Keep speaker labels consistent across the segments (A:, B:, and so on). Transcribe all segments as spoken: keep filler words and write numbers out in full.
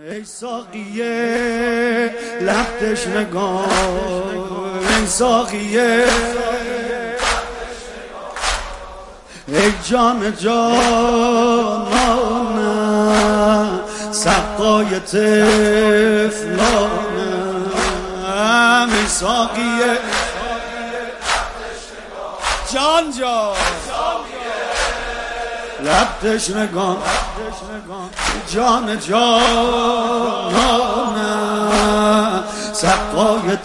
A: ای ساقیه لب تشنگان، ای ساقیه ای جان جانانم، سقای طفلانم، ای ساقیه جان جان لب تشنگان، جان جانانم، سقای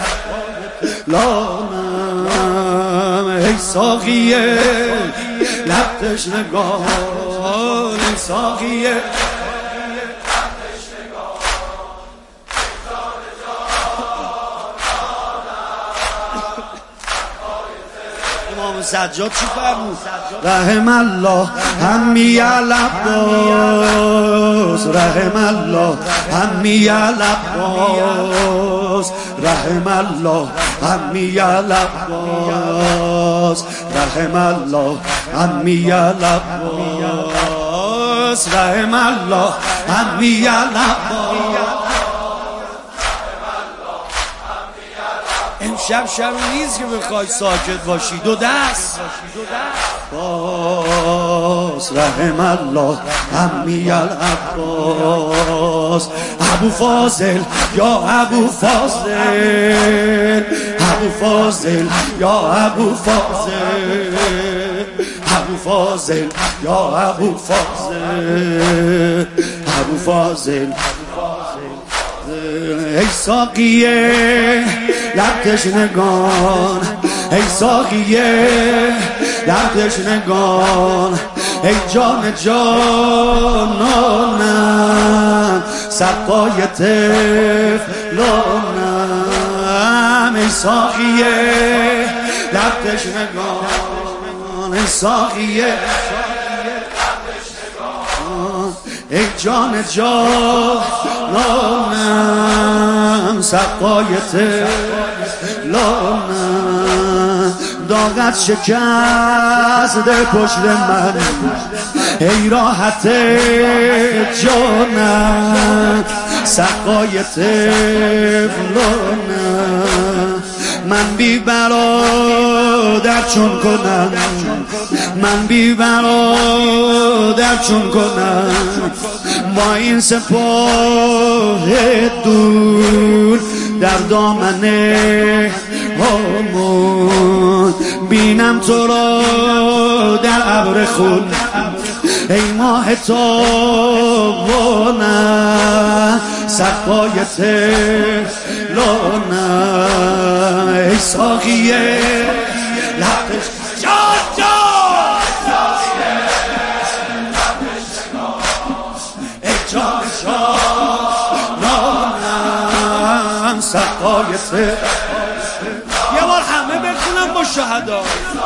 A: طفلانم، ای ساقیه لب تشنگان، ای ساقیه امام سجاد چی فرمود؟ رحم الله همی العباس، رحم الله همی العباس، رحم الله همی العباس، رحم الله همی العباس، رحم الله همی العباس. امشب شب نیست که بخوای ساکت باشی، دو دست باز، رحم الله همی العباس، ابو فاضل یا ابو فاضل، ابو فاضل یا ابو فاضل، ابو فاضل یا ابو فاضل، ابو فاضل. ای ساقیه لب تشنگان، ای ساقیه لب تشنگان، ای جان جانانم، سقای طفلانم، ای ساقیه لب تشنگان، ای ساقیه ای جان جانانم، سقای طفلانم، داغت شکست پشت من، ای راحت جانم، سقای طفلانم، من بی برادر چون کنم، من بی برادر چون کنم، با این سپاه دور در دامن هامون، بینم تو را در ابر خون، ای ماه تابانم، سقای طفلانم، ای ساقیه لب جان جان، ای جان جانانم، سقای طفلانم. یه بار همه بخونم با شهدا.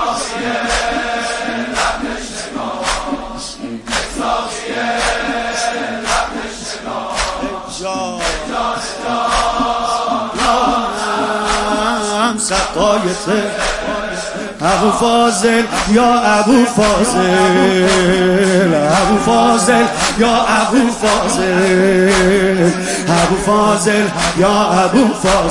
A: سقای ابو فاضل یا ابو فاضل، ابو فاضل یا ابو فاضل، ابو فاضل یا ابو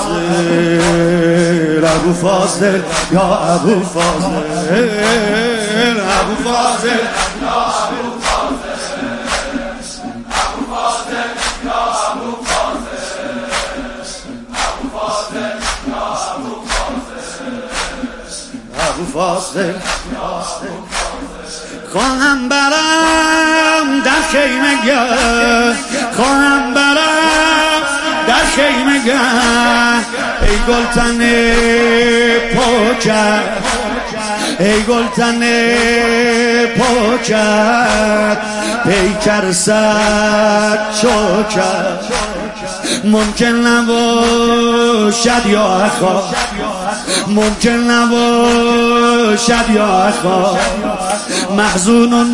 A: فاضل، ابو فاضل یا ابو فاضل، ابو فاضل ابو فاضل. خواهم برم در خیمه گه، خواهم برم در خیمه گه، ای گلتن پاکت، ای گلتن پاکت، پیکر صد چاکت، ممکن نباشد یا اخا، ممکن نباشد یا اخا، محزون و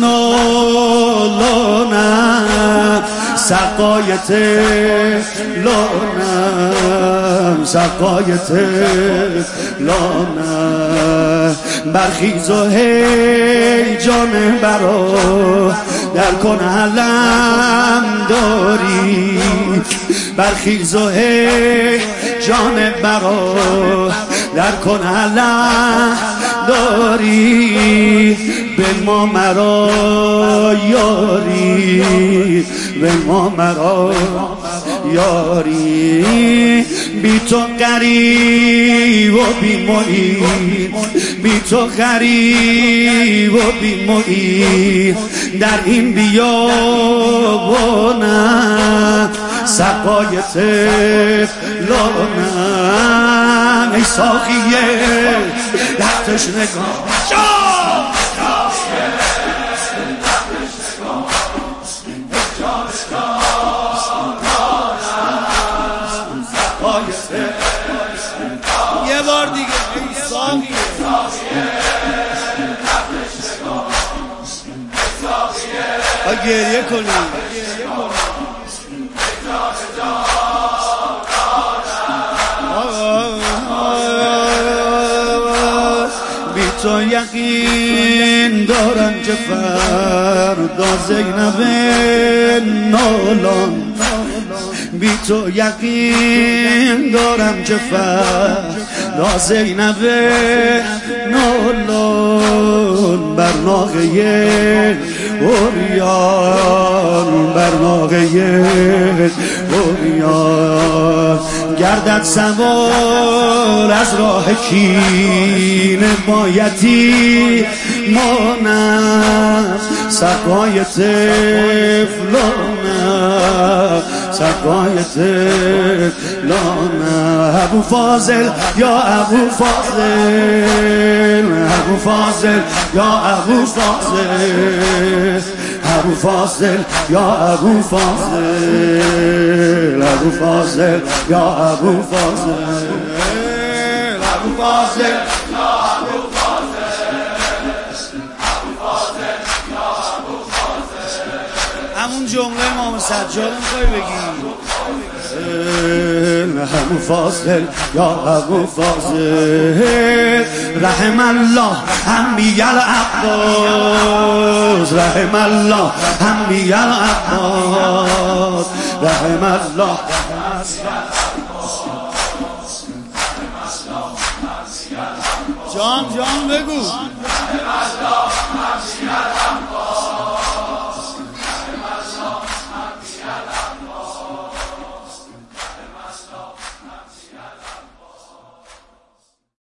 A: نالانم، سقای طفلانم، سقای طفلانم، برخیز و هی جان برا در کن علم داری، برخیز و هی جان برا در کن علم داری به ما مرا یاری به ما مرا یاری بی تو غریب و بی محیط بی تو غریب و بی محیط در این بیابانم سقای طفلانم ای ساقیه در تشنگان یه بار دیگه ای ساقیه گریه کنیم بی تو یقین دارم که فردا زینب نالان بی تو یقین دارم که فردا زینب نالان بر ناقه اوریان بر ناقه اوریان گردد سوار از راه کین بایتی مانم سقای طفلانم سقای طفلانم ابو فاضل یا ابو فاضل ابو فاضل یا ابو فاضل ابو فاضل یا ابو فاضل ابو فاضل یا ابو فاضل ابو فاضل یا ابو فاضل همون جمله امام سجاد میخوای بگی ابو فاضل یا ابو فاضل رحم الله انبی العباس رحم الله انبی العباس رحم الله جان جان بگو